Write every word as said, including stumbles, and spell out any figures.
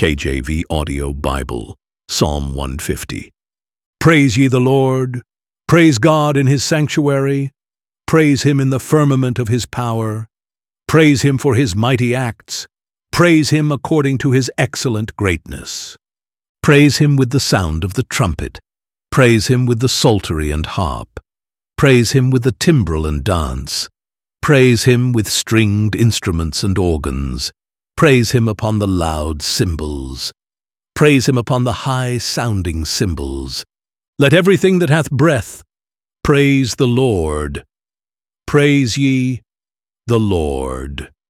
K J V Audio Bible, Psalm one fifty. Praise ye the Lord. Praise God in his sanctuary. Praise him in the firmament of his power. Praise him for his mighty acts. Praise him according to his excellent greatness. Praise him with the sound of the trumpet. Praise him with the psaltery and harp. Praise him with the timbrel and dance. Praise him with stringed instruments and organs. Praise him upon the loud cymbals. Praise him upon the high-sounding cymbals. Let everything that hath breath praise the Lord. Praise ye the Lord.